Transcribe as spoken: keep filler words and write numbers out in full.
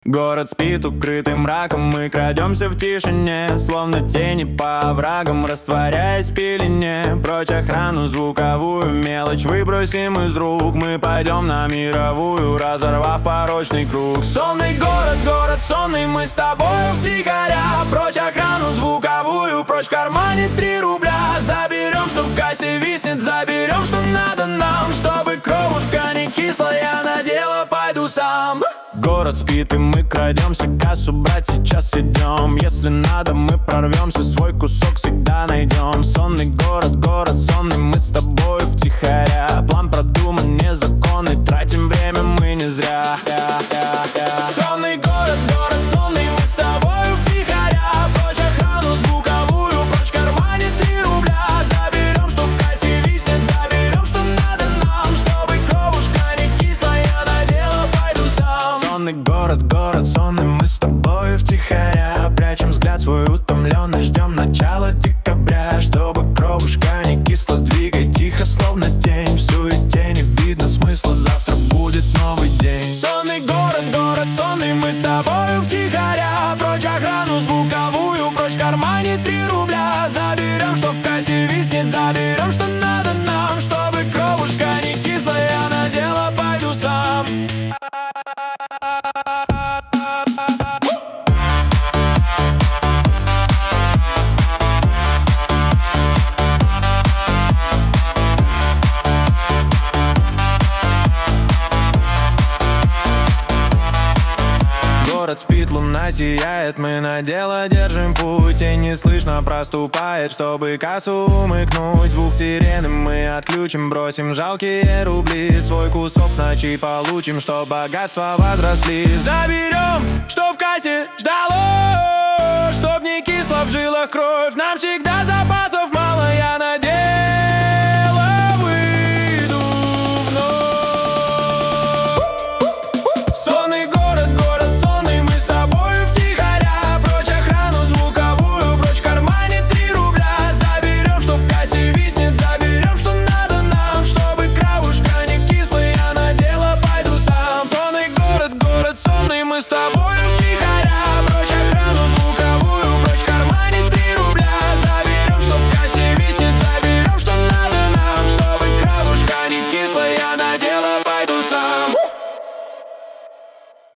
Город спит укрытым мраком, мы крадемся в тишине, словно тени по оврагам, растворяясь в пелене. Прочь охрану звуковую, мелочь выбросим из рук. Мы пойдем на мировую, разорвав порочный круг. Сонный город, город сонный, мы с тобою втихаря. Прочь охрану звуковую, прочь в кармане три рубля. Заберем, что в кассе виснет, заберем, что надо нам, чтобы кровушка не кислая, я на дело пойду сам. Город спит, и мы крадемся, кассу брать сейчас идем. Если надо, мы прорвемся, свой кусок всегда найдем. Сонный город, город сонный, мы с тобой втихаря. План продуман, незаконный, тратим время мы не зря. Сонный город, город сонный, мы с тобой втихаря. Прочь охрану звуковую, прочь в кармане три рубля. Заберем, что в кассе виснет, заберем, что надо нам, чтобы кровушка не кислая, я на дело пойду сам. Сонный город, город сонный, мы с тобой втихаря. Прячем взгляд свой утомленный, ждем начала декабря. Чтобы кровушка не кисла, двигай тихо, словно тень. В суете не видно смысла, завтра будет новый день. Сонный город, город сонный, мы с тобой втихаря. Прочь охрану звуковую, прочь в кармане три рубля. Заберем, что в кассе виснет, заберем, что надо нам, чтобы кровушка не кисла, я на дело пойду сам. Город спит, луна сияет, мы на дело держим путь. И не слышно проступает, чтобы кассу умыкнуть. Звук сирены мы отключим, бросим жалкие рубли. Свой кусок в ночи получим, чтоб богатства возросли. Заберем, что в кассе ждало